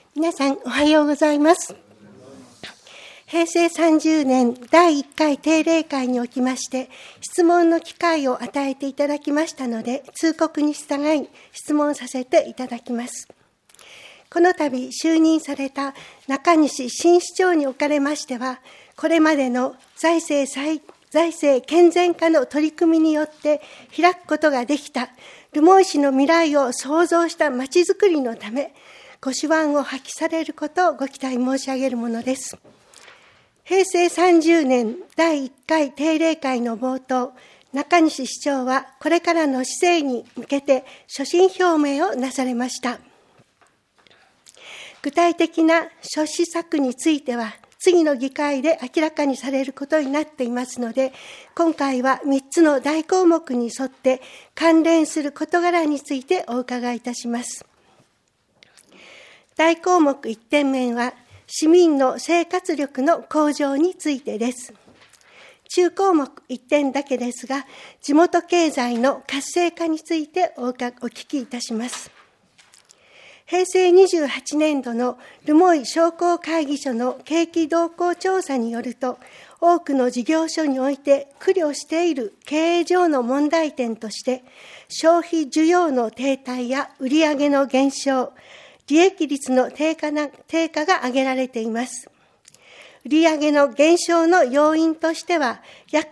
皆さんおはようございます。平成30年第1回定例会におきまして質問の機会を与えていただきましたので、通告に従い質問させていただきます。この度就任された中西新市長におかれましては、これまでの財政健全化の取り組みによって開くことができた留萌市の未来を創造したまちづくりのため、ご手腕を発揮されることをご期待申し上げるものです。平成30年第1回定例会の冒頭、中西市長はこれからの市政に向けて所信表明をなされました。具体的な諸施策については次の議会で明らかにされることになっていますので、今回は3つの大項目に沿って関連する事柄についてお伺いいたします。大項目1点目は市民の生活力の向上についてです。中項目1点だけですが、地元経済の活性化についてお聞きいたします。平成28年度の留萌商工会議所の景気動向調査によると、多くの事業所において苦慮している経営上の問題点として、消費需要の停滞や売上の減少、利益率の低下が挙げられています。売上の減少の要因としては、約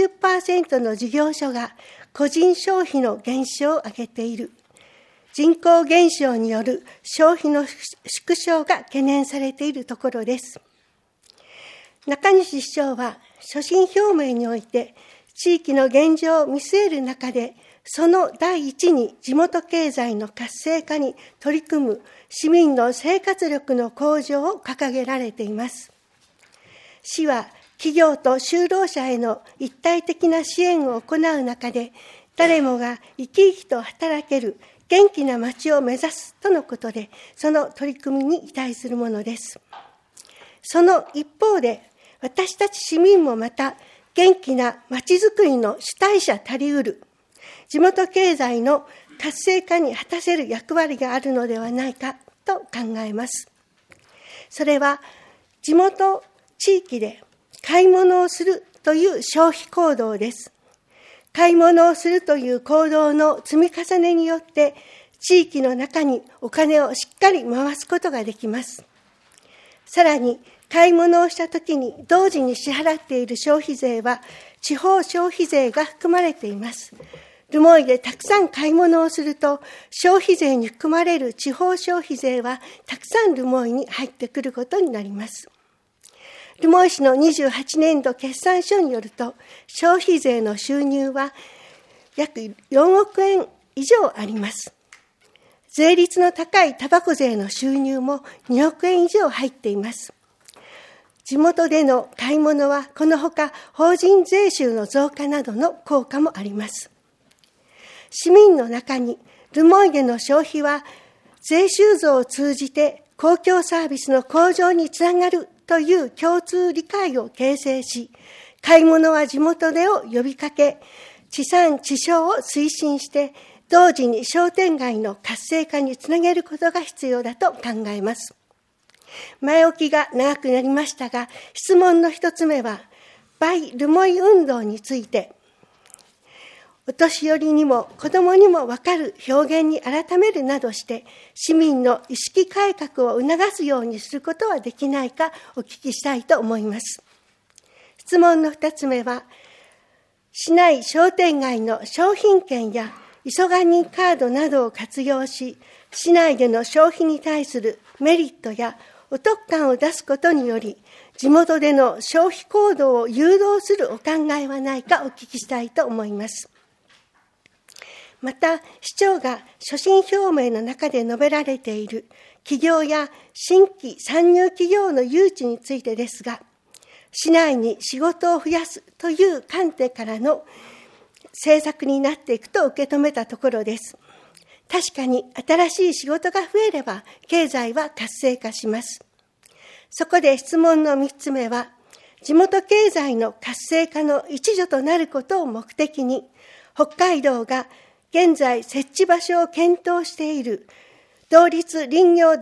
40% の事業所が個人消費の減少を挙げている。人口減少による消費の縮小が懸念されているところです。中西市長は所信表明において、地域の現状を見据える中で、その第一に地元経済の活性化に取り組む市民の生活力の向上を掲げられています。市は企業と就労者への一体的な支援を行う中で、誰もが生き生きと働ける元気な町を目指すとのことで、その取り組みに期待するものです。その一方で、私たち市民もまた元気な町づくりの主体者たりうる、地元経済の活性化に果たせる役割があるのではないかと考えます。それは地元地域で買い物をするという消費行動です。買い物をするという行動の積み重ねによって地域の中にお金をしっかり回すことができます。さらに買い物をしたときに同時に支払っている消費税は地方消費税が含まれています。留萌でたくさん買い物をすると、消費税に含まれる地方消費税はたくさん留萌に入ってくることになります。留萌市の28年度決算書によると、消費税の収入は約4億円以上あります。税率の高いタバコ税の収入も2億円以上入っています。地元での買い物はこのほか法人税収の増加などの効果もあります。市民の中に留萌での消費は税収増を通じて公共サービスの向上につながるという共通理解を形成し、買い物は地元でを呼びかけ、地産地消を推進して、同時に商店街の活性化につなげることが必要だと考えます。前置きが長くなりましたが、質問の一つ目は、バイ留萌運動について、お年寄りにも子どもにも分かる表現に改めるなどして、市民の意識改革を促すようにすることはできないかお聞きしたいと思います。質問の2つ目は、市内商店街の商品券や急がにカードなどを活用し、市内での消費に対するメリットやお得感を出すことにより、地元での消費行動を誘導するお考えはないかお聞きしたいと思います。また、市長が所信表明の中で述べられている企業や新規参入企業の誘致についてですが、市内に仕事を増やすという観点からの政策になっていくと受け止めたところです。確かに新しい仕事が増えれば経済は活性化します。そこで質問の3つ目は、地元経済の活性化の一助となることを目的に、北海道が現在設置場所を検討している同立林業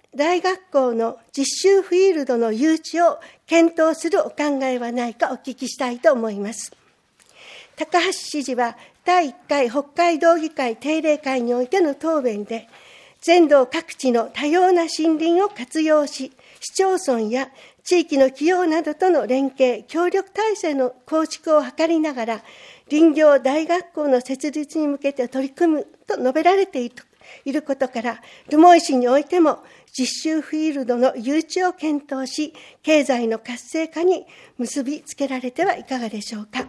大学校の実習フィールドの誘致を検討するお考えはないかお聞きしたいと思います。高橋知事は第1回北海道議会定例会においての答弁で、全道各地の多様な森林を活用し、市町村や地域の企業などとの連携、協力体制の構築を図りながら、林業大学校の設立に向けて取り組むと述べられていることから、留萌市においても実習フィールドの誘致を検討し、経済の活性化に結びつけられてはいかがでしょうか。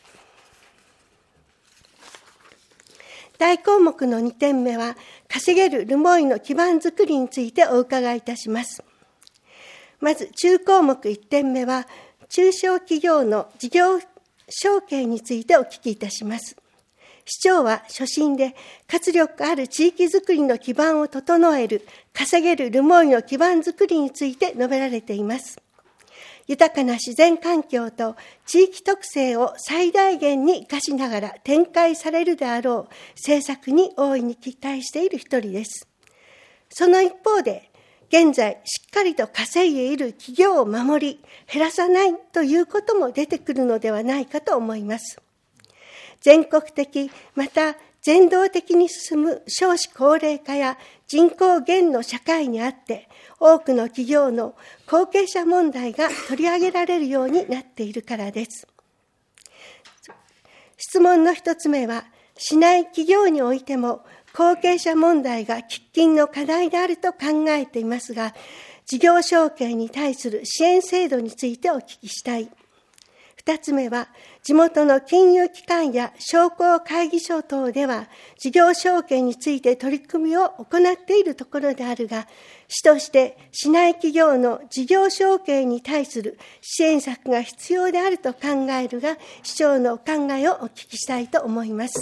大項目の2点目は、稼げる留萌の基盤づくりについてお伺いいたします。まず、中項目1点目は、中小企業の事業承継についてお聞きいたします。市長は所信で、活力ある地域づくりの基盤を整える、稼げる留萌の基盤づくりについて述べられています。豊かな自然環境と地域特性を最大限に生かしながら展開されるであろう政策に大いに期待している一人です。その一方で、現在しっかりと稼いでいる企業を守り、減らさないということも出てくるのではないかと思います。全国的、また全道的に進む少子高齢化や人口減の社会にあって、多くの企業の後継者問題が取り上げられるようになっているからです。質問の一つ目は、市内企業においても後継者問題が喫緊の課題であると考えていますが、事業承継に対する支援制度についてお聞きしたい。二つ目は、地元の金融機関や商工会議所等では、事業承継について取り組みを行っているところであるが、市として市内企業の事業承継に対する支援策が必要であると考えるが、市長のお考えをお聞きしたいと思います。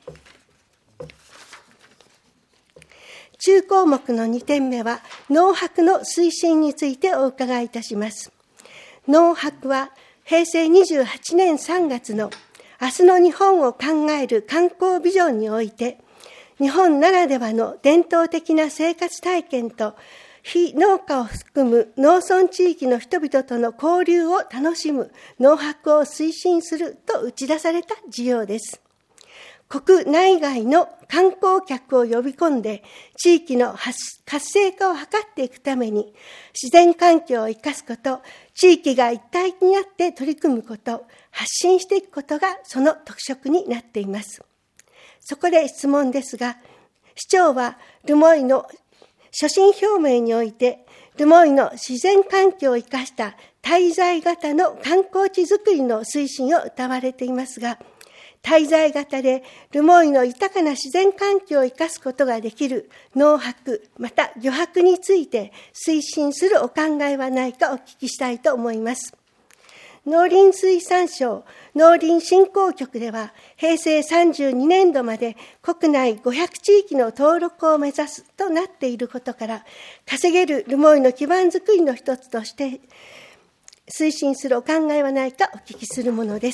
中項目の2点目は、農泊の推進についてお伺いいたします。農泊は、平成28年3月の明日の日本を考える観光ビジョンにおいて、日本ならではの伝統的な生活体験と非農家を含む農村地域の人々との交流を楽しむ農泊を推進すると打ち出された事業です。国内外の観光客を呼び込んで地域の活性化を図っていくために、自然環境を生かすこと、地域が一体になって取り組むこと、発信していくことがその特色になっています。そこで質問ですが、市長は留萌の所信表明において、留萌の自然環境を生かした滞在型の観光地づくりの推進を謳われていますが、滞在型で留萌の豊かな自然環境を生かすことができる農泊、また漁泊について推進するお考えはないかお聞きしたいと思います。農林水産省農林振興局では、平成32年度まで国内500地域の登録を目指すとなっていることから、稼げる留萌の基盤づくりの一つとして推進するお考えはないかお聞きするものです。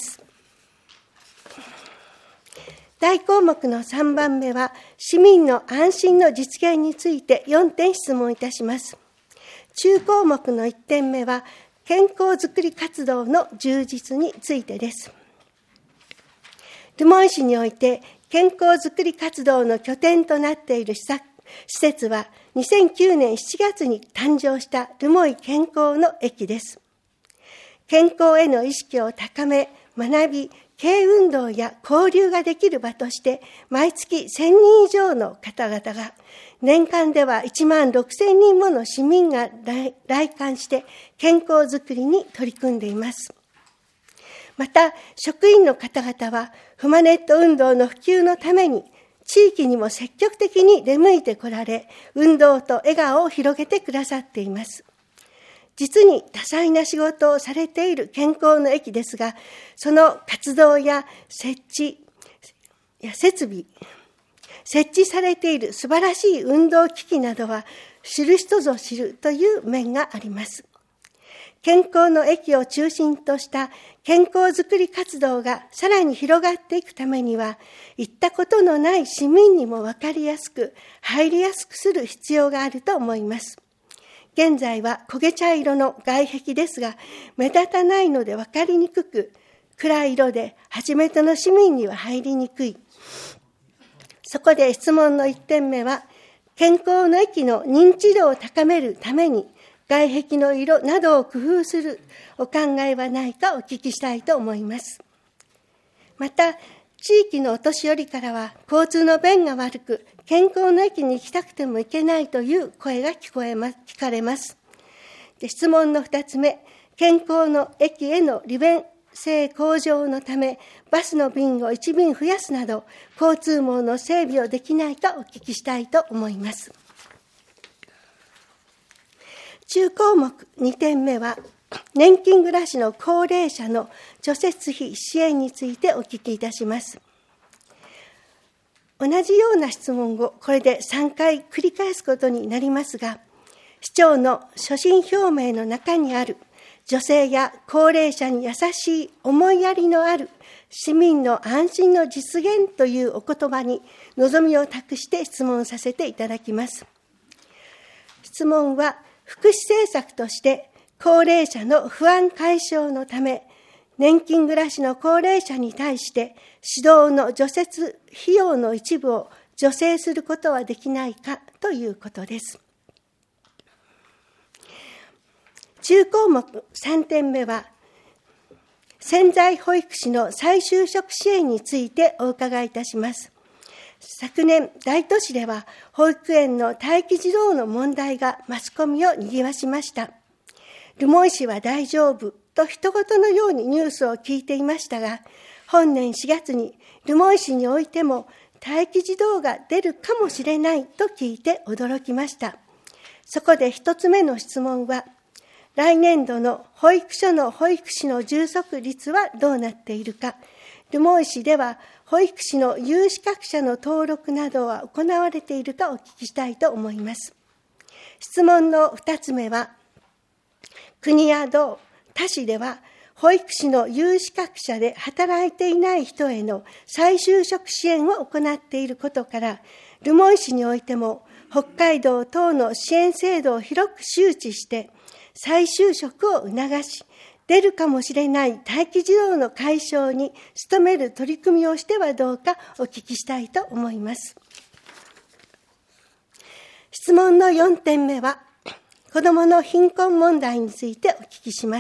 大項目の3番目は、市民の安心の実現について4点質問いたします。中項目の1点目は、健康づくり活動の充実についてです。留萌市において、健康づくり活動の拠点となっている施設は、2009年7月に誕生した留萌健康の駅です。健康への意識を高め、学び、軽運動や交流ができる場として、毎月1000人以上の方々が、年間では1万6000人もの市民が来館して健康づくりに取り組んでいます。また、職員の方々は、フマネット運動の普及のために、地域にも積極的に出向いてこられ、運動と笑顔を広げてくださっています。実に多彩な仕事をされている健康の駅ですが、その活動や設置されている素晴らしい運動機器などは知る人ぞ知るという面があります。健康の駅を中心とした健康づくり活動がさらに広がっていくためには、行ったことのない市民にも分かりやすく、入りやすくする必要があると思います。 現在は焦げ茶色の外壁ですが、目立たないので分かりにくく、暗い色で初めての市民には入りにくい。そこで質問の1点目は、健康の駅の認知度を高めるために、外壁の色などを工夫するお考えはないかお聞きしたいと思います。また、地域のお年寄りからは、交通の便が悪く、健康の駅に行きたくても行けないという声が聞かれます。で、質問の2つ目、健康の駅への利便性向上のため、バスの便を1便増やすなど、交通網の整備をできないかお聞きしたいと思います。中項目2点目は、年金暮らしの高齢者の除雪費支援についてお聞きいたします。同じような質問をこれで3回繰り返すことになりますが、市長の所信表明の中にある女性や高齢者に優しい思いやりのある市民の安心の実現というお言葉に望みを託して質問させていただきます。質問は、福祉政策として高齢者の不安解消のため、年金暮らしの高齢者に対して指導の除雪費用の一部を助成することはできないかということです。中項目3点目は、潜在保育士の再就職支援についてお伺いいたします。昨年、大都市では保育園の待機児童の問題がマスコミを賑わしました。留萌市は大丈夫と一言のようにニュースを聞いていましたが、本年4月に留萌市においても待機児童が出るかもしれないと聞いて驚きました。そこで一つ目の質問は、来年度の保育所の保育士の充足率はどうなっているか、留萌市では保育士の有資格者の登録などは行われているかお聞きしたいと思います。質問の2つ目は、国や道、他市では保育士の有資格者で働いていない人への再就職支援を行っていることから、留萌市においても北海道等の支援制度を広く周知して再就職を促し、出るかもしれない待機児童の解消に努める取り組みをしてはどうかお聞きしたいと思います。質問の4点目は、子どもの貧困問題についてお聞きします。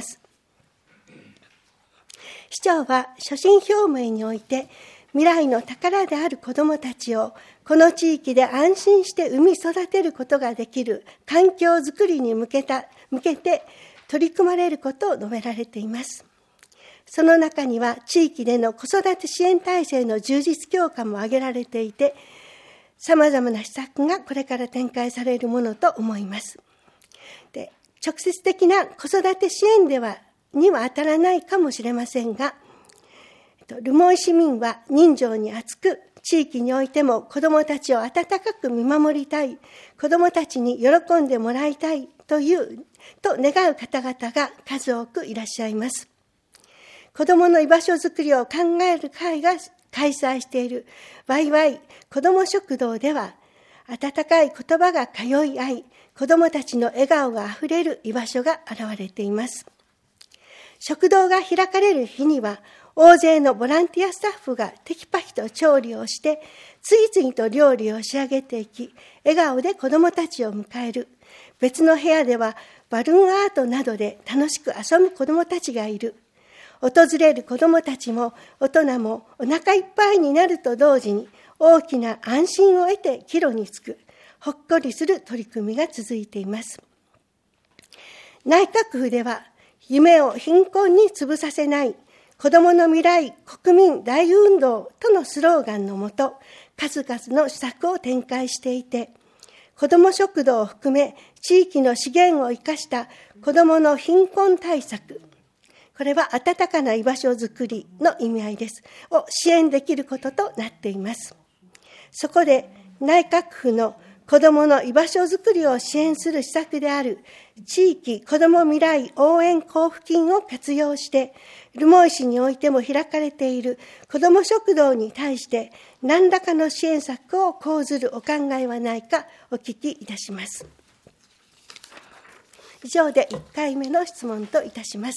市長は所信表明において、未来の宝である子どもたちをこの地域で安心して産み育てることができる環境づくりに向けて取り組まれることを述べられています。その中には地域での子育て支援体制の充実強化も挙げられていて、さまざまな施策がこれから展開されるものと思います。で、直接的な子育て支援には当たらないかもしれませんが、留萌市民は人情に厚く、地域においても子どもたちを温かく見守りたい、子どもたちに喜んでもらいたいと願う方々が数多くいらっしゃいます。子どもの居場所づくりを考える会が開催しているワイワイ子ども食堂では、温かい言葉が通い合い、子どもたちの笑顔があふれる居場所が現れています。食堂が開かれる日には、大勢のボランティアスタッフがテキパキと調理をして、次々と料理を仕上げていき、笑顔で子どもたちを迎える。別の部屋ではバルーンアートなどで楽しく遊ぶ子どもたちがいる。訪れる子どもたちも大人もお腹いっぱいになると同時に、大きな安心を得て帰路につく、ほっこりする取り組みが続いています。内閣府では、夢を貧困に潰させない、子どもの未来国民大運動とのスローガンのもと、数々の施策を展開していて、子ども食堂を含め地域の資源を生かした子どもの貧困対策、これは温かな居場所づくりの意味合いです、を支援できることとなっています。そこで内閣府の子どもの居場所づくりを支援する施策である地域子ども未来応援交付金を活用して、留萌市においても開かれている子ども食堂に対して何らかの支援策を講ずるお考えはないかお聞きいたします。 以上で1回目の質問といたします。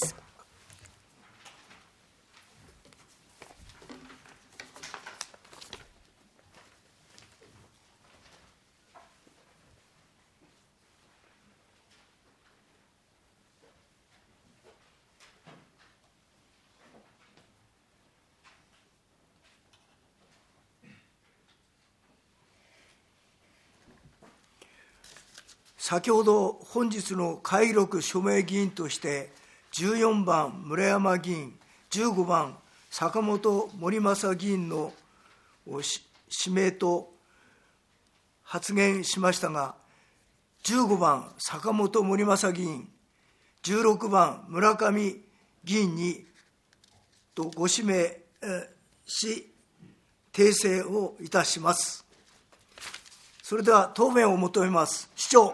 先ほど本日の会録署名議員として14番村山議員、15番坂本盛正議員の指名と発言しましたが、15番坂本盛正議員、16番村上議員にご指名し訂正をいたします。それでは答弁を求めます。市長。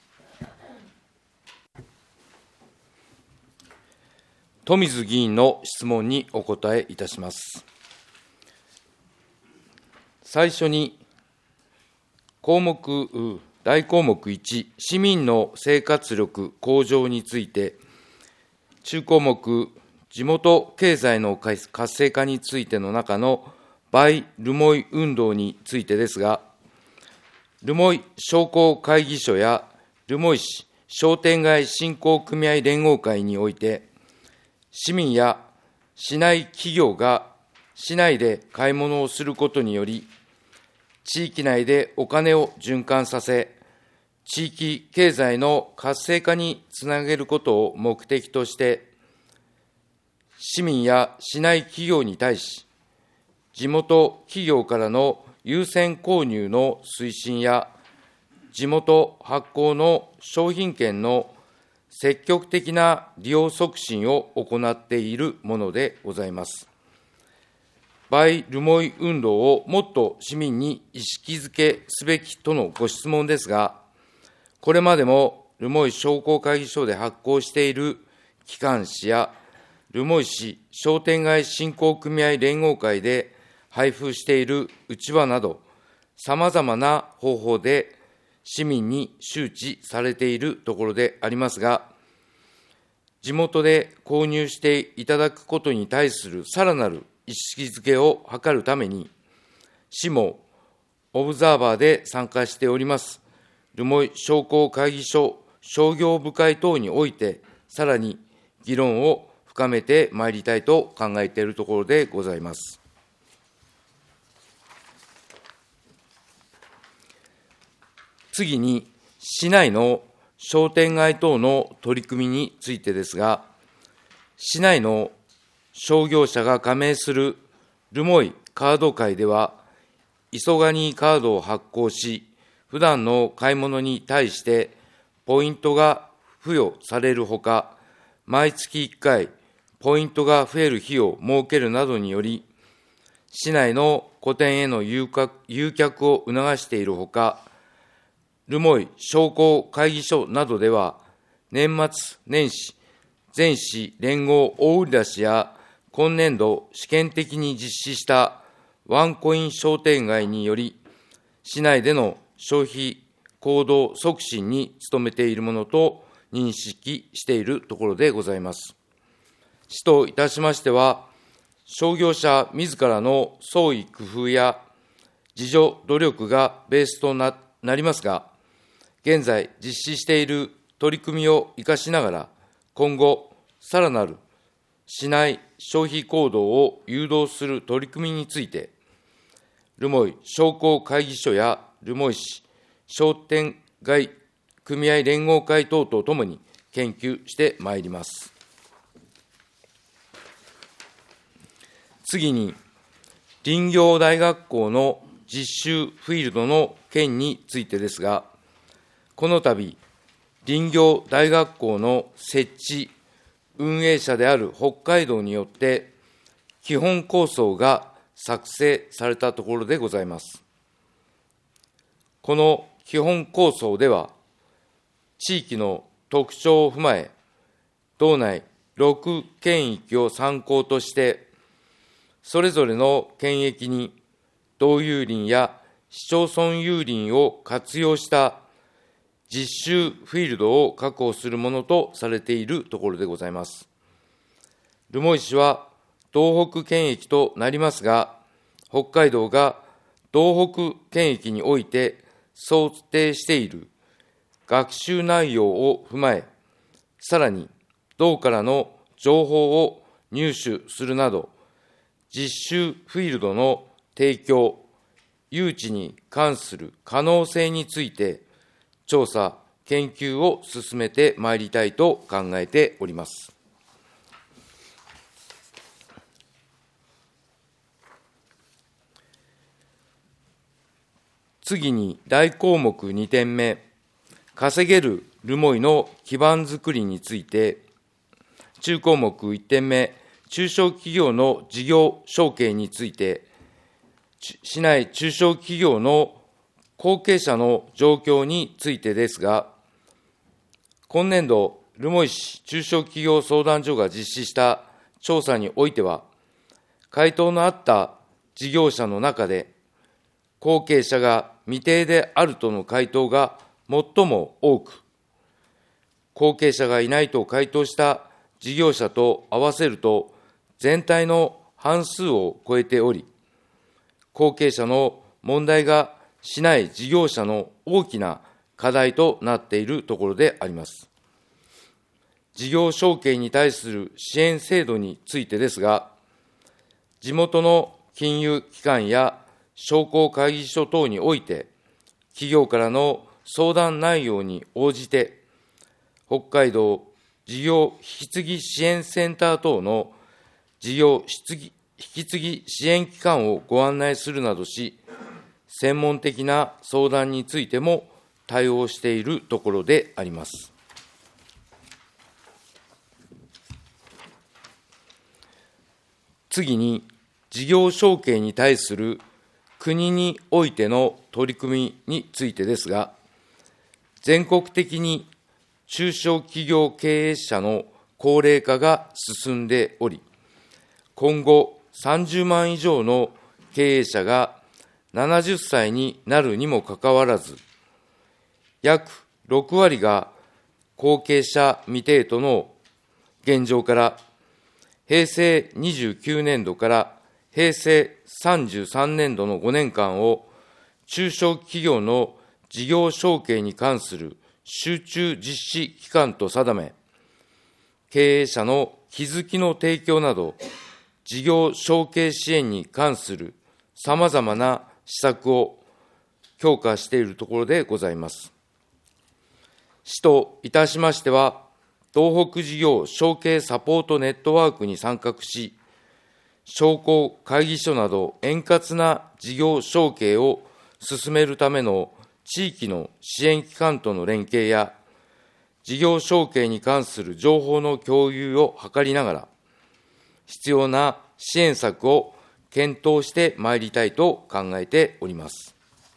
富水議員の質問にお答えいたします。最初に、大項目1、市民の生活力向上について、中項目、地元経済の活性化についての中のバイ・ルモイ運動についてですが、留萌商工会議所や留萌市商店街振興組合連合会において、市民や市内企業が市内で買い物をすることにより、地域内でお金を循環させ、地域経済の活性化につなげることを目的として、市民や市内企業に対し、地元企業からの優先購入の推進や、地元発行の商品券の積極的な利用促進を行っているものでございます。バイ・ルモイ運動をもっと市民に意識づけすべきとのご質問ですが、これまでも留萌商工会議所で発行している機関誌や、留萌市商店街振興組合連合会で配布しているうちわなど、さまざまな方法で市民に周知されているところでありますが、地元で購入していただくことに対するさらなる意識づけを図るために、市もオブザーバーで参加しております、留萌商工会議所商業部会等において、さらに議論を深めてまいりたいと考えているところでございます。次に、市内の商店街等の取り組みについてですが、市内の商業者が加盟する留萌カード会では、いそがにカードを発行し、普段の買い物に対してポイントが付与されるほか、毎月1回、ポイントが増える日を設けるなどにより、市内の個展への誘客を促しているほか、留萌商工会議所などでは、年末年始、全市連合大売出しや、今年度試験的に実施したワンコイン商店街により、市内での消費行動促進に努めているものと認識しているところでございます。市といたしましては、商業者自らの創意工夫や自助努力がベースとなりますが、現在実施している取り組みを生かしながら、今後、さらなる市内消費行動を誘導する取り組みについて、留萌商工会議所や留萌市商店街組合連合会等とともに研究してまいります。次に、林業大学校の実習フィールドの件についてですが、この度、林業大学校の設置、運営者である北海道によって、基本構想が作成されたところでございます。この基本構想では、地域の特徴を踏まえ、道内6県域を参考として、それぞれの県域に道有林や市町村有林を活用した実習フィールドを確保するものとされているところでございます。留萌市は東北県域となりますが、北海道が東北県域において想定している学習内容を踏まえ、さらに道からの情報を入手するなど、実習フィールドの提供、誘致に関する可能性について、調査、研究を進めてまいりたいと考えております。次に、大項目2点目、稼げる留萌の基盤づくりについて、中項目1点目、中小企業の事業承継について、市内中小企業の後継者の状況についてですが、今年度、留萌市中小企業相談所が実施した調査においては、回答のあった事業者の中で、後継者が未定であるとの回答が最も多く、後継者がいないと回答した事業者と合わせると、全体の半数を超えており、後継者の問題が市内事業者の大きな課題となっているところであります。事業承継に対する支援制度についてですが、地元の金融機関や商工会議所等において、企業からの相談内容に応じて、北海道事業引き継ぎ支援センター等の事業引き継ぎ支援機関をご案内するなどし、専門的な相談についても対応しているところであります。次に、事業承継に対する国においての取り組みについてですが、全国的に中小企業経営者の高齢化が進んでおり、今後30万以上の経営者が70歳になるにもかかわらず、約6割が後継者未定との現状から、平成29年度から平成33年度の5年間を中小企業の事業承継に関する集中実施期間と定め、経営者の気づきの提供など、事業承継支援に関するさまざまな施策を強化しているところでございます。市といたしましては、東北事業承継サポートネットワークに参画し、商工会議所など円滑な事業承継を進めるための地域の支援機関との連携や、事業承継に関する情報の共有を図りながら、必要な支援策を検討してまいりたいと考えております。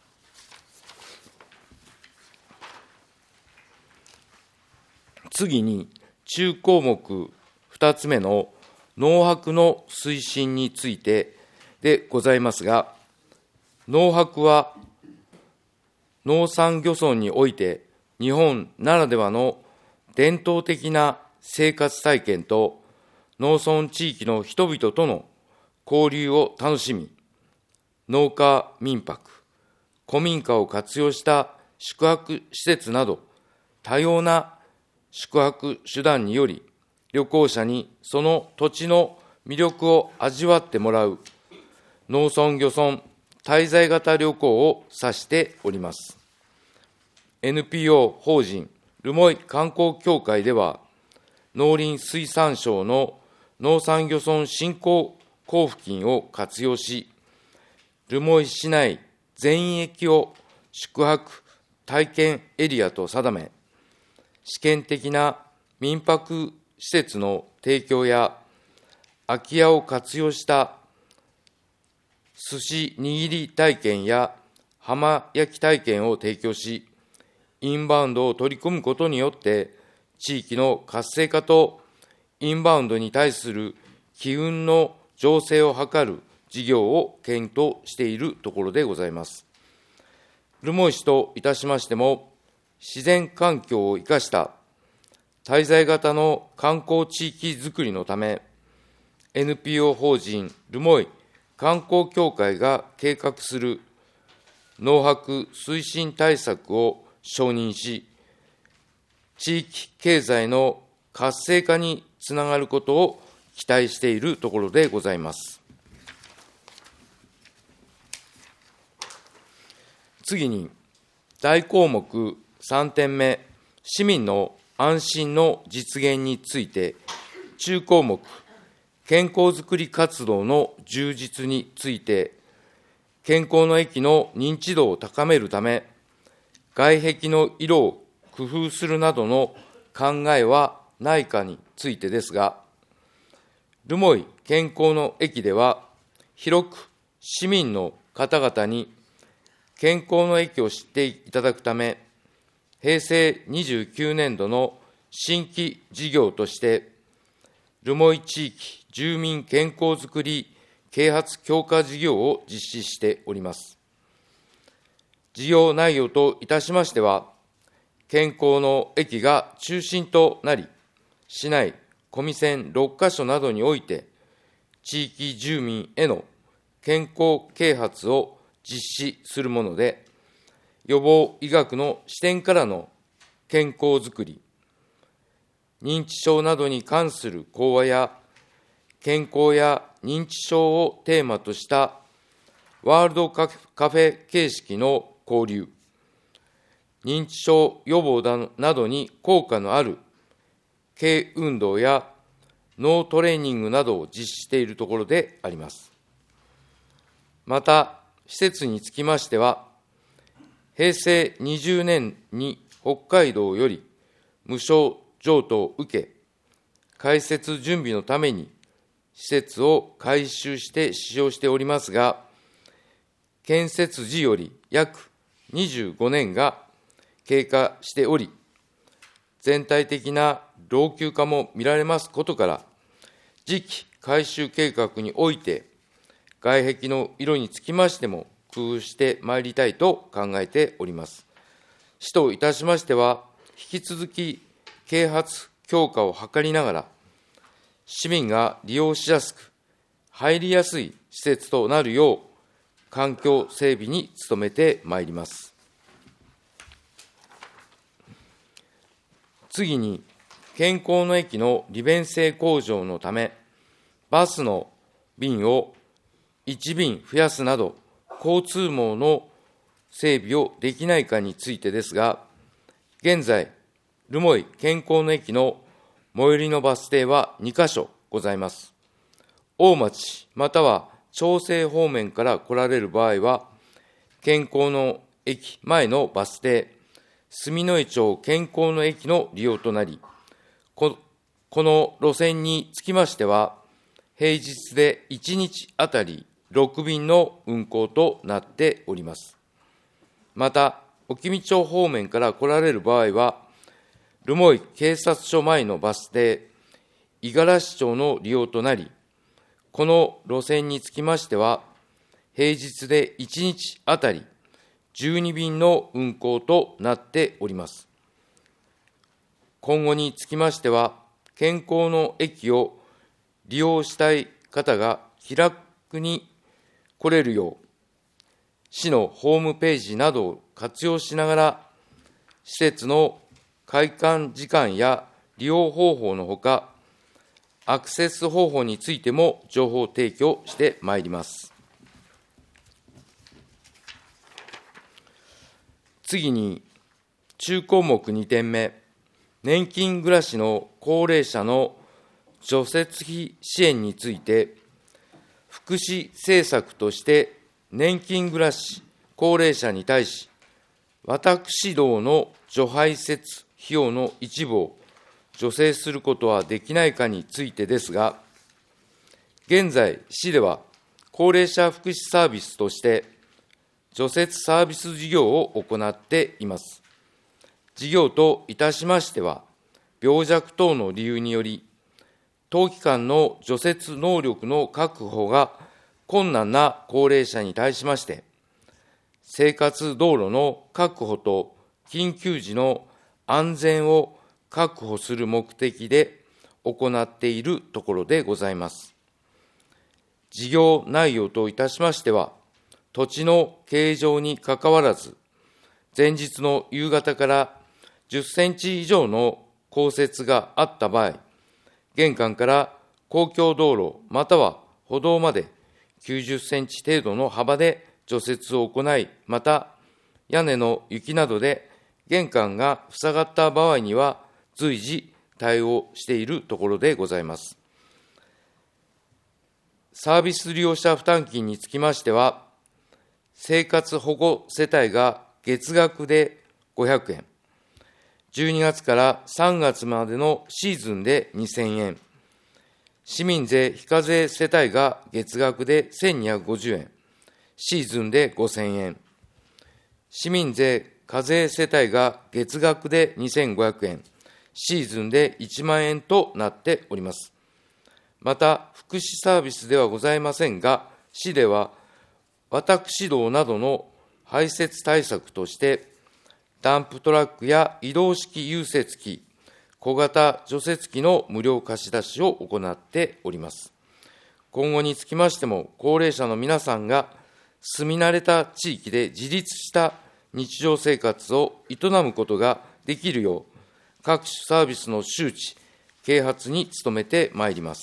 次に、中項目2つ目の農泊の推進についてでございますが、農泊は農産漁村において日本ならではの伝統的な生活体験と農村地域の人々との交流を楽しみ、農家民泊、古民家を活用した宿泊施設など多様な宿泊手段により、旅行者にその土地の魅力を味わってもらう農村漁村滞在型旅行を指しております。NPO 法人留萌観光協会では、農林水産省の農産漁村振興交付金を活用し、留萌市内全域を宿泊体験エリアと定め、試験的な民泊施設の提供や、空き家を活用した寿司握り体験や浜焼き体験を提供し、インバウンドを取り込むことによって、地域の活性化とインバウンドに対する機運の醸成を図る事業を検討しているところでございます。留萌市といたしましても、 自然環境を生かした滞在型の観光地域づくりのため、NPO 法人留萌観光協会が計画する農泊推進対策を承認し、地域経済の活性化につながることを期待しているところでございます。次に、大項目3点目、市民の安心の実現について、中項目、健康づくり活動の充実について、健康の駅の認知度を高めるため、外壁の色を工夫するなどの考えはないかについてですが、留萌健康の駅では、広く市民の方々に健康の駅を知っていただくため、平成29年度の新規事業として、留萌地域住民健康づくり啓発強化事業を実施しております。事業内容といたしましては、健康の駅が中心となり、市内、小見線6カ所などにおいて、地域住民への健康啓発を実施するもので、予防医学の視点からの健康づくり、認知症などに関する講話や、健康や認知症をテーマとしたワールドカフェ形式の交流、認知症予防などに効果のある軽運動や脳トレーニングなどを実施しているところであります。また、施設につきましては、平成20年に北海道より無償譲渡を受け、開設準備のために施設を改修して使用しておりますが、建設時より約25年が経過しており、全体的な老朽化も見られますことから、次期改修計画において、外壁の色につきましても工夫してまいりたいと考えております。市といたしましては、引き続き啓発強化を図りながら、市民が利用しやすく、入りやすい施設となるよう、環境整備に努めてまいります。次に、健康の駅の利便性向上のため、バスの便を1便増やすなど、交通網の整備をできないかについてですが、現在、留萌健康の駅の最寄りのバス停は2カ所ございます。大町または長生方面から来られる場合は、健康の駅前のバス停、住之江町健康の駅の利用となり、この路線につきましては、平日で1日あたり6便の運行となっております。また、沖見町方面から来られる場合は、留萌警察署前のバス停、五十嵐町の利用となり、この路線につきましては、平日で1日あたり12便の運行となっております。今後につきましては、健康の駅を利用したい方が気楽に来れるよう、市のホームページなどを活用しながら、施設の開館時間や利用方法のほか、アクセス方法についても情報提供してまいります。次に、中項目2点目、年金暮らしの高齢者の除雪費支援について、福祉政策として年金暮らし高齢者に対し、私どの除排雪費用の一部を助成することはできないかについてですが、現在、市では高齢者福祉サービスとして、除雪サービス事業を行っています。事業といたしましては、病弱等の理由により、当期間の除雪能力の確保が困難な高齢者に対しまして、生活道路の確保と緊急時の安全を確保する目的で行っているところでございます。事業内容といたしましては、土地の形状にかかわらず、前日の夕方から10センチ以上の降雪があった場合、玄関から公共道路または歩道まで90センチ程度の幅で除雪を行い、また屋根の雪などで玄関が塞がった場合には随時対応しているところでございます。サービス利用者負担金につきましては、生活保護世帯が月額で500円、12月から3月までのシーズンで2000円、市民税非課税世帯が月額で1250円、シーズンで5000円、市民税課税世帯が月額で2500円、シーズンで1万円となっております。また、福祉サービスではございませんが、市では私道などの排雪対策として、ダンプトラックや移動式融雪機、小型除雪機の無料貸し出しを行っております。今後につきましても、高齢者の皆さんが住み慣れた地域で自立した日常生活を営むことができるよう、各種サービスの周知、啓発に努めてまいります。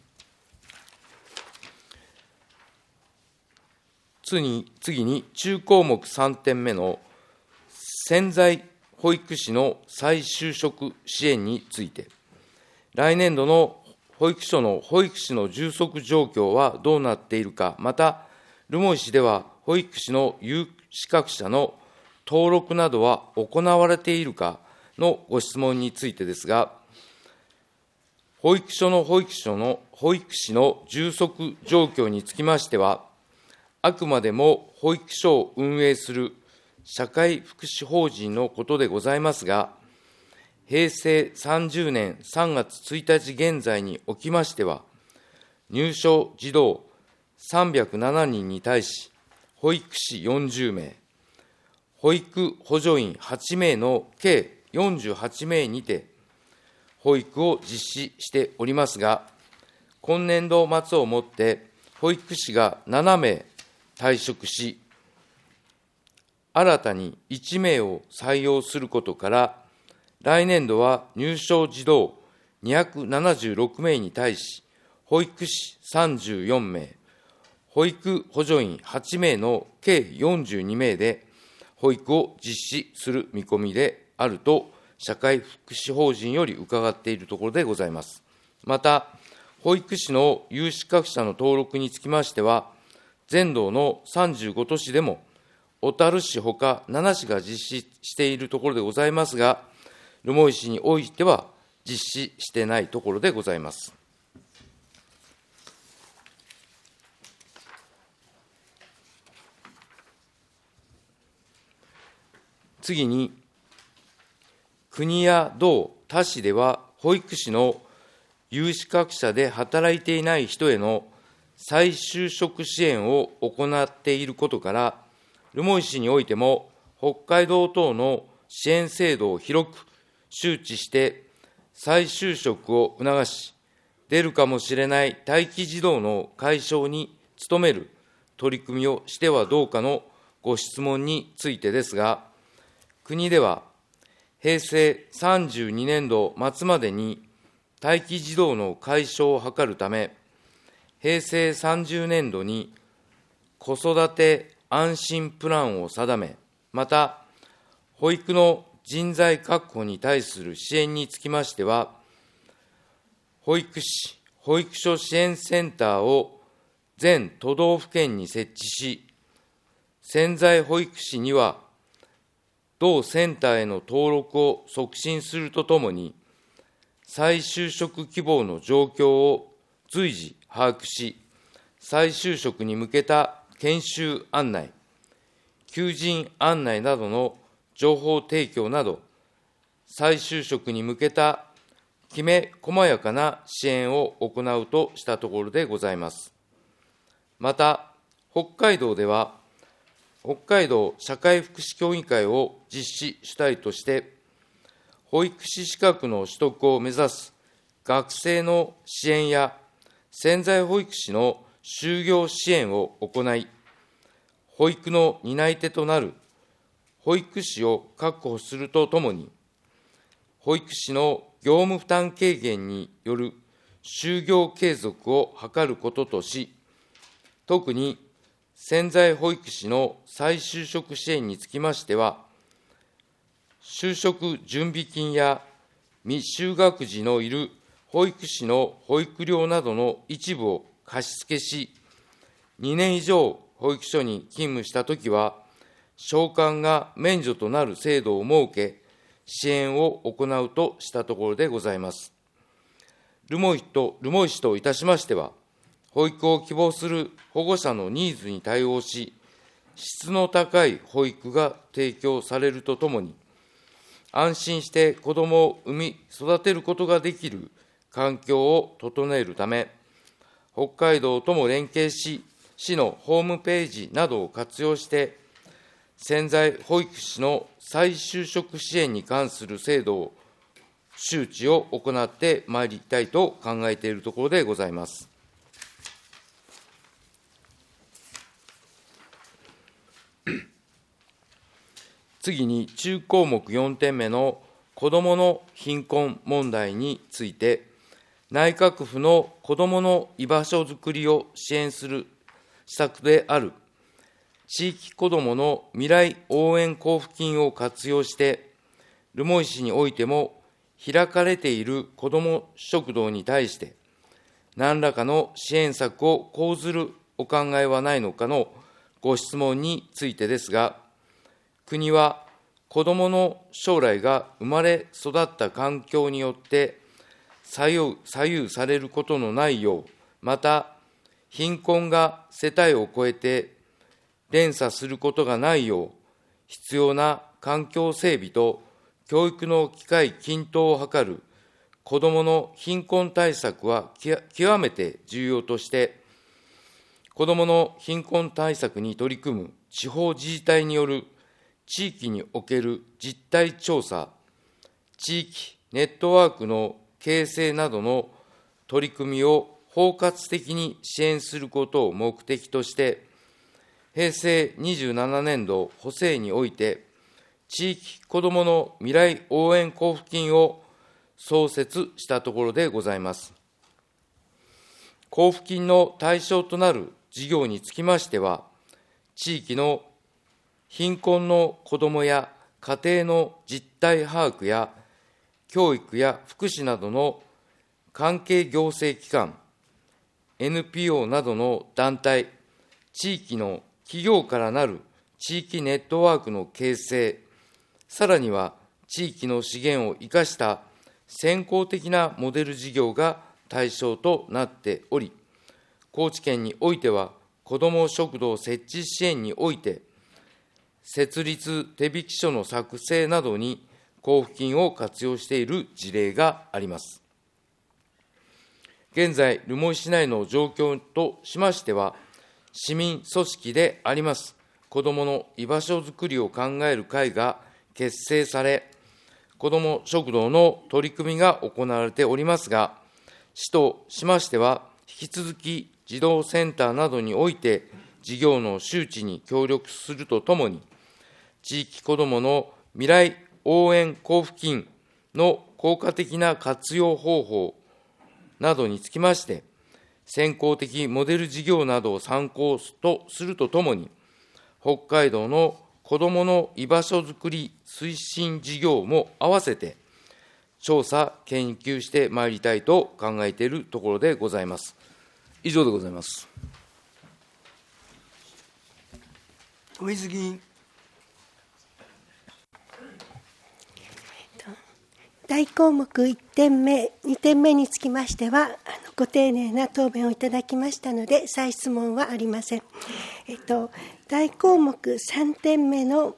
次に中項目3点目の潜在保育士の再就職支援について、来年度の保育所の保育士の充足状況はどうなっているか、また、留萌市では保育士の有資格者の登録などは行われているかのご質問についてですが、保育所の保育士の充足状況につきましては、あくまでも保育所を運営する社会福祉法人のことでございますが、平成30年3月1日現在におきましては、入所児童307人に対し、保育士40名、保育補助員8名の計48名にて、保育を実施しておりますが、今年度末をもって、保育士が7名退職し、新たに1名を採用することから、来年度は入所児童276名に対し、保育士34名、保育補助員8名の計42名で、保育を実施する見込みであると、社会福祉法人より伺っているところでございます。また、保育士の有資格者の登録につきましては、全道の35都市でも、小樽市ほか7市が実施しているところでございますが、留萌市においては実施してないところでございます。次に、国や道、他市では保育士の有資格者で働いていない人への再就職支援を行っていることから、留萌市においても北海道等の支援制度を広く周知して再就職を促し、出るかもしれない待機児童の解消に努める取り組みをしてはどうかのご質問についてですが、国では平成32年度末までに待機児童の解消を図るため、平成30年度に子育て安心プランを定め、また、保育の人材確保に対する支援につきましては、保育士、保育所支援センターを全都道府県に設置し、潜在保育士には、同センターへの登録を促進するとともに、再就職希望の状況を随時把握し、再就職に向けた研修案内、求人案内などの情報提供など、再就職に向けたきめ細やかな支援を行うとしたところでございます。また、北海道では、 北海道社会福祉協議会を実施主体として、保育士資格の取得を目指す学生の支援や潜在保育士の就業支援を行い、保育の担い手となる保育士を確保するとともに、保育士の業務負担軽減による就業継続を図ることとし、特に潜在保育士の再就職支援につきましては、就職準備金や未就学児のいる保育士の保育料などの一部を貸付し、2年以上保育所に勤務したときは、償還が免除となる制度を設け、支援を行うとしたところでございます。留萌市といたしましては、保育を希望する保護者のニーズに対応し、質の高い保育が提供されるとともに、安心して子どもを産み育てることができる環境を整えるため、北海道とも連携し、市のホームページなどを活用して、潜在保育士の再就職支援に関する制度を周知を行ってまいりたいと考えているところでございます。次に中項目4点目の子どもの貧困問題について、内閣府の子どもの居場所づくりを支援する施策である地域子どもの未来応援交付金を活用して、留萌市においても開かれている子ども食堂に対して、何らかの支援策を講ずるお考えはないのかのご質問についてですが、国は子どもの将来が生まれ育った環境によって左右されることのないよう、また貧困が世帯を超えて連鎖することがないよう、必要な環境整備と教育の機会均等を図る子どもの貧困対策は極めて重要として、子どもの貧困対策に取り組む地方自治体による地域における実態調査、地域ネットワークの形成などの取り組みを包括的に支援することを目的として、平成27年度補正において、地域子どもの未来応援交付金を創設したところでございます。交付金の対象となる事業につきましては、地域の貧困の子どもや家庭の実態把握や、教育や福祉などの関係行政機関、NPO などの団体、地域の企業からなる地域ネットワークの形成、さらには地域の資源を生かした先行的なモデル事業が対象となっており、高知県においては、子ども食堂設置支援において、設立手引書の作成などに交付金を活用している事例があります。現在、留萌市内の状況としましては、市民組織であります子どもの居場所づくりを考える会が結成され、子ども食堂の取り組みが行われておりますが、市としましては、引き続き児童センターなどにおいて、事業の周知に協力するとともに、地域子どもの未来応援交付金の効果的な活用方法などにつきまして、先行的モデル事業などを参考とするとともに、北海道の子どもの居場所づくり推進事業も合わせて、調査・研究してまいりたいと考えているところでございます。以上でございます。 富水議員。 大項目1点目、2点目につきましては、ご丁寧な答弁をいただきましたので、再質問はありません。大項目3点目の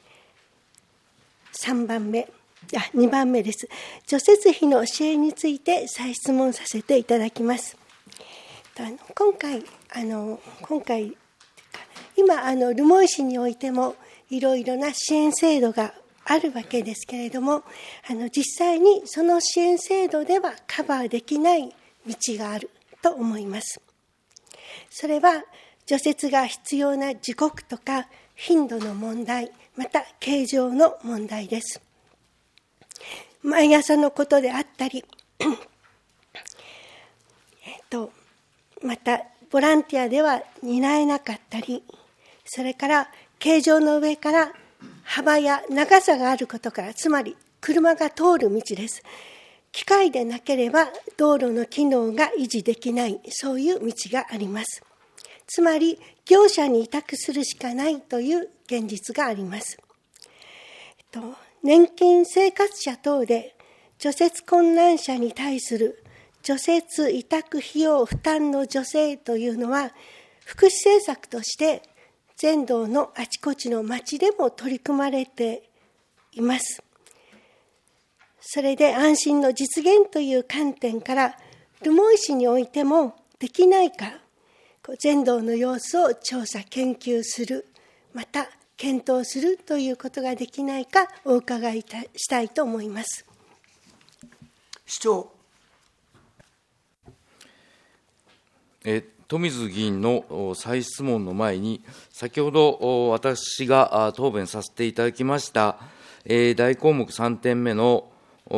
2番目です。除雪費の支援について再質問させていただきます。今回今、留萌市においてもいろいろな支援制度があるわけですけれども、実際にその支援制度ではカバーできない道があると思います。それは除雪が必要な時刻とか頻度の問題、また形状の問題です。毎朝のことであったりまたボランティアでは担えなかったり、それから形状の上から幅や長さがあることから、つまり車が通る道です。機械でなければ道路の機能が維持できない、そういう道があります。つまり業者に委託するしかないという現実があります。年金生活者等で除雪困難者に対する除雪委託費用負担の助成というのは、福祉政策として全道のあちこちの町でも取り組まれています。それで安心の実現という観点から、留萌市においてもできないか、全道の様子を調査研究する、また検討するということができないかお伺いしたいと思います。 市長。 富水議員の再質問の前に、先ほど私が答弁させていただきました、大項目3点目の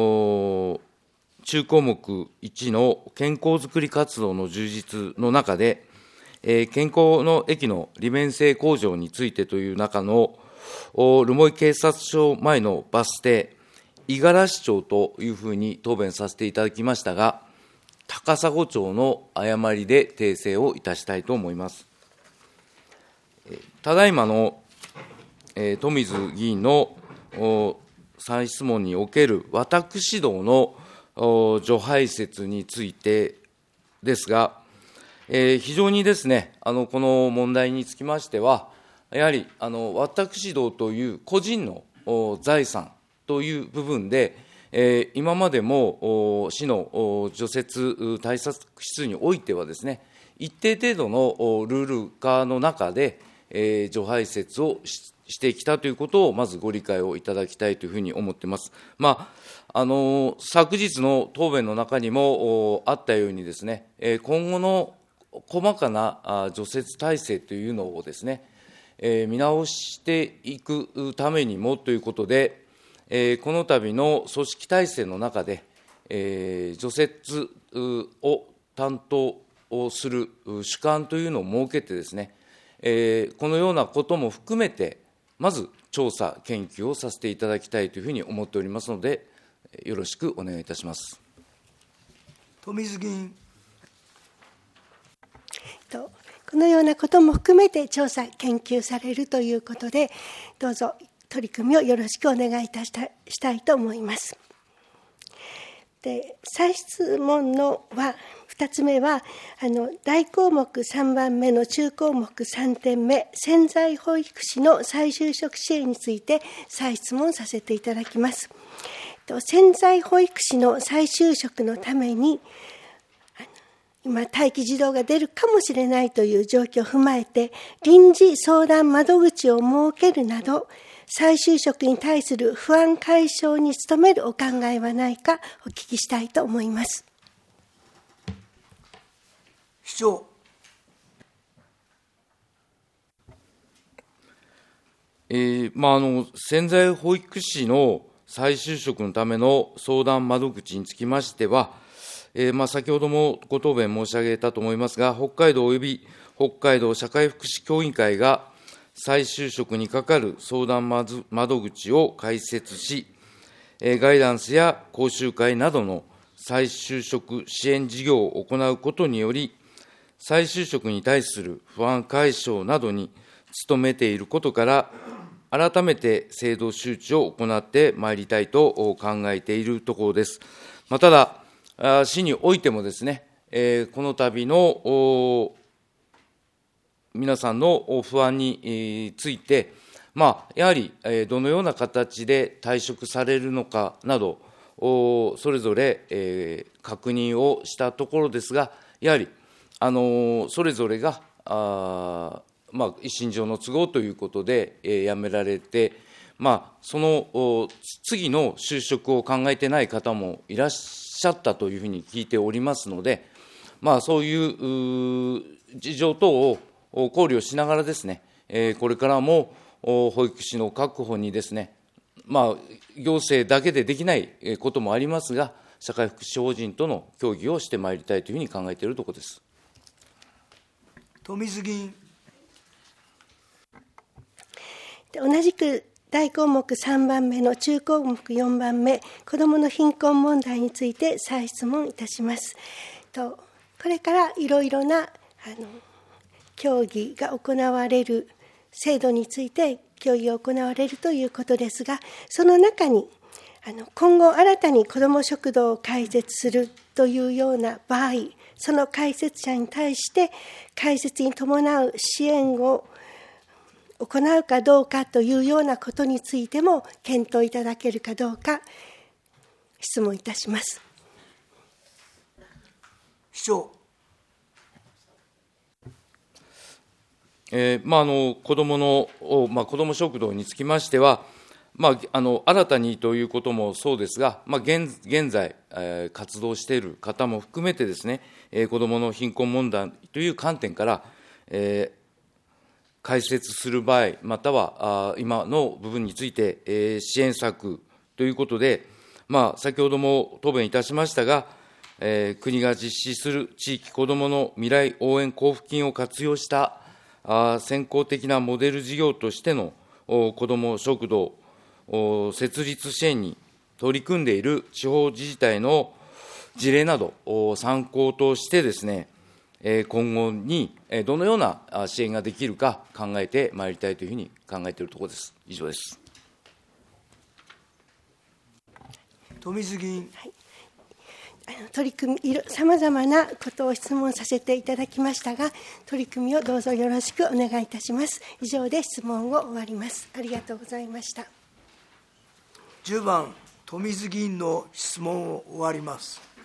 中項目1の健康づくり活動の充実の中で、健康の駅の利便性向上についてという中の留萌警察署前のバス停、五十嵐町というふうに答弁させていただきましたが、高砂町の誤りで訂正をいたしたいと思います。ただいまの富水議員の再質問における私どの除排雪についてですが、非常にですね、この問題につきましては、やはり私どという個人の財産という部分で、今までも市の除雪対策室においてはですね、一定程度のルール化の中で、除排雪をしてきたということをまずご理解をいただきたいというふうに思っています。昨日の答弁の中にもあったようにですね、今後の細かな除雪体制というのをですね、見直していくためにもということで、この度の組織体制の中で、除雪を担当をする主幹というのを設けてですね、このようなことも含めて、まず調査、研究をさせていただきたいというふうに思っておりますので、よろしくお願いいたします。 富水議員。 このようなことも含めて調査、研究されるということで、どうぞ取り組みをよろしくお願いしたいと思います。で、再質問の2つ目は、大項目3番目の中項目3点目、潜在保育士の再就職支援について再質問させていただきます。潜在保育士の再就職のために、今、待機児童が出るかもしれないという状況を踏まえて、臨時相談窓口を設けるなど、再就職に対する不安解消に努めるお考えはないか、お聞きしたいと思います。 市長。 潜在保育士の再就職のための相談窓口につきましては、先ほどもご答弁申し上げたと思いますが、北海道および北海道社会福祉協議会が再就職にかかる相談窓口を開設し、ガイダンスや講習会などの再就職支援事業を行うことにより、再就職に対する不安解消などに努めていることから、改めて制度周知を行ってまいりたいと考えているところです。ただ、市においてもですね、この度の皆さんの不安について、やはりどのような形で退職されるのかなど、それぞれ確認をしたところですが、やはりそれぞれが一身上の都合ということで、辞められて、その次の就職を考えてない方もいらっしゃったというふうに聞いておりますので、そういう事情等を考慮しながらですね、これからも保育士の確保にですね、行政だけでできないこともありますが、社会福祉法人との協議をしてまいりたいというふうに考えているところです。 富水議員。 同じく大項目3番目の中項目4番目、子どもの貧困問題について再質問いたします。これからいろいろな協議が行われる、制度について協議が行われるということですが、その中に今後新たに子ども食堂を開設するというような場合、その開設者に対して開設に伴う支援を行うかどうかというようなことについても検討いただけるかどうか質問いたします。 市長。 子ども食堂につきましては、新たにということもそうですが、現在、活動している方も含めてですね、子どもの貧困問題という観点から、開設する場合、または今の部分について、支援策ということで、先ほども答弁いたしましたが、国が実施する地域子どもの未来応援交付金を活用した先行的なモデル事業としての子ども食堂設立支援に取り組んでいる地方自治体の事例などを参考としてですね、今後にどのような支援ができるか考えてまいりたいというふうに考えているところです。以上です。 富水議員。 取り組み、さまざまなことを質問させていただきましたが、取り組みをどうぞよろしくお願いいたします。以上で質問を終わります。ありがとうございました。 10番、富水議員の質問を終わります。